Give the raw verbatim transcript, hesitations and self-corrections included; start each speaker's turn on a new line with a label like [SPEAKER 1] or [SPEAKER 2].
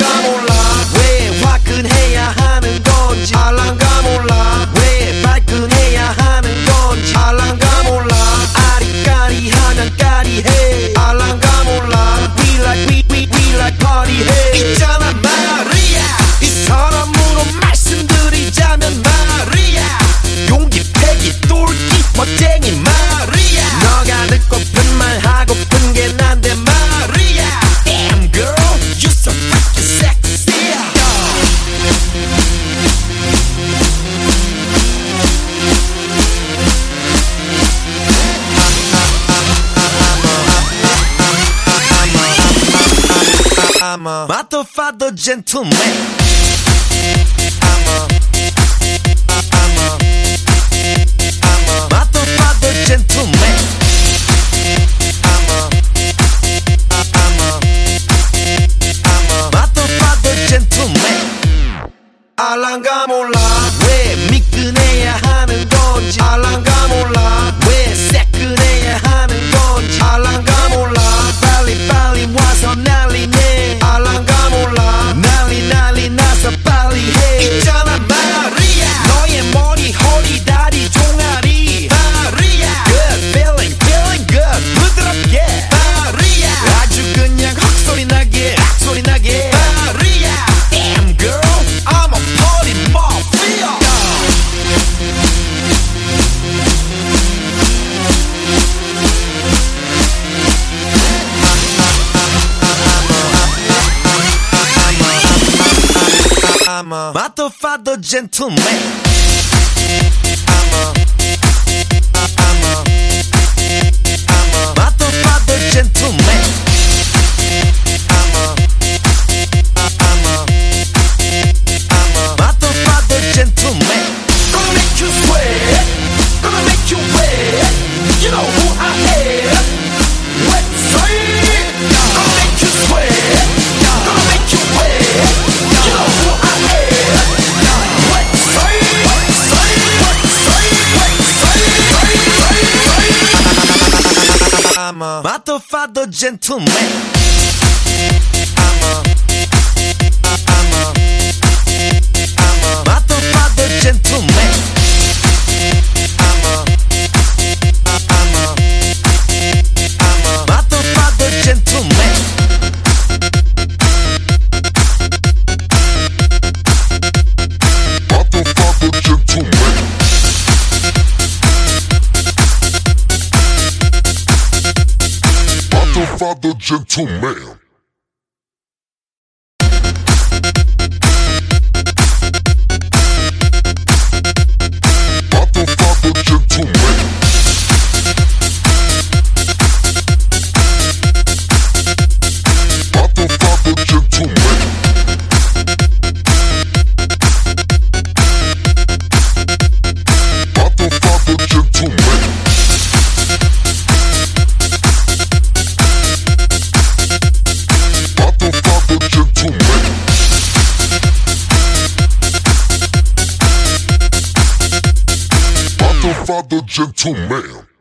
[SPEAKER 1] 알란가 몰라 왜 화끈해야 하는 건지 알란가 몰라 왜 발끈해야 하는 건지 알란가 몰라 아리까리하면 까리해 알란가 몰라 We like we we we like party해 있잖아 마리아 이 사람으로 말씀드리자면 마리아 용기 패기 똘끼 멋쟁이 마리아 너가 듣고픈 말 하고픈 게 난데 마리아 Damn girl you so freaking sexy I'm a motherfucker gentleman I'm a I'm a I'm a motherfucker gentleman I'm a I'm a I'm a motherfucker gentleman 알란가 몰라 왜 미끈해야 하는 건지 알란가 몰라 왜 새끈해야 하는 건지 알란가 몰라 빨리 빨리 와서 난리네 알란가 몰라 난리 난리 나서 빨리 해 있잖아 마리아 너의 머리 허리 다리 종아리 마리아 Good feeling feeling good 부드럽게 마리아 아주 그냥 헉소리 나게 악소리 나게 마리아 Damn girl I'm a party mafia I'm a motherfucker gentleman I'm a I'm a I'm a motherfucker gentleman I'm a I'm a I'm a motherfucker gentleman Gonna make you sweat Gonna make you wet You know who I am Wet sweat Gonna make you sweat Gonna make you wet You know who I am Wet sweat Wet sweat Wet sweat Wet sweat I'm a motherfucker gentleman I'm a I'm a I'm a motherfucker gentleman I'm a I'm a I'm a motherfucker gentleman Motherfucker gentleman Motherfucker gentleman Motherfucker gentleman Motherfucker gentleman Motherfucker gentleman Motherfucker gentleman Motherfucker gentleman